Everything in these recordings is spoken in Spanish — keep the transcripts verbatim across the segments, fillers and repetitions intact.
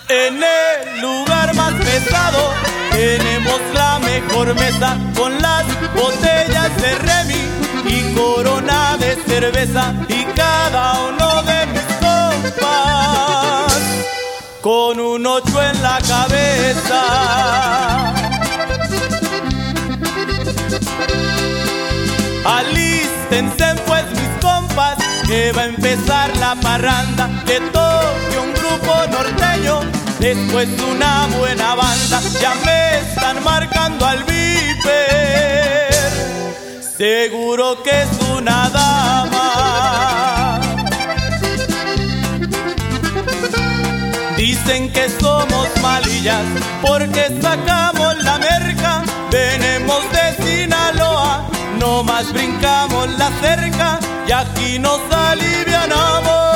En el lugar más pesado tenemos la mejor mesa, con las botellas de Remy y Corona de cerveza, y cada uno de mis compas con un ocho en la cabeza. Alístense pues mis compas, que va a empezar la parranda, que toque un grupo norteño, después una buena banda. Ya me están marcando al viper, seguro que es una dama. Dicen que somos malillas porque sacamos la merca, venimos de Sinaloa, no más brincamos la cerca y aquí nos alivianamos,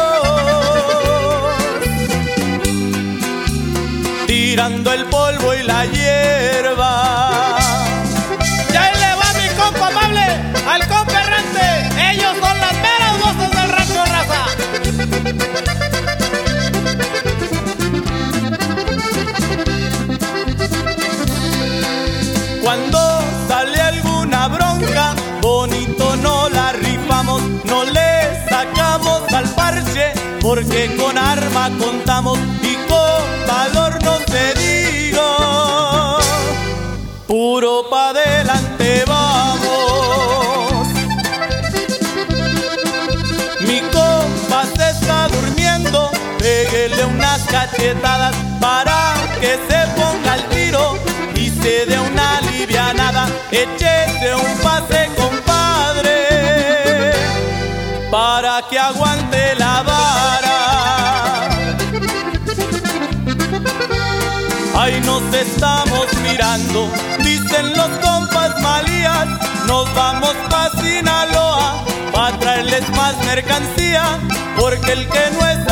tirando el polvo y la hierba. Y ahí le va mi compa amable, al compa errante. Ellos son las meras voces del rancho, raza. Cuando sale alguna bronca, bonito no la rifamos, no le sacamos al parche, porque con arma contamos y con valor no te digo, puro pa' adelante vamos. Mi compa se está durmiendo, péguele unas cachetadas para que se ponga al tiro y se dé una alivianada. Échese un pase, compadre, para que aguante la vara. Ahí nos estamos mirando, dicen los compas malías, nos vamos pa' Sinaloa pa' traerles más mercancía, porque el que no es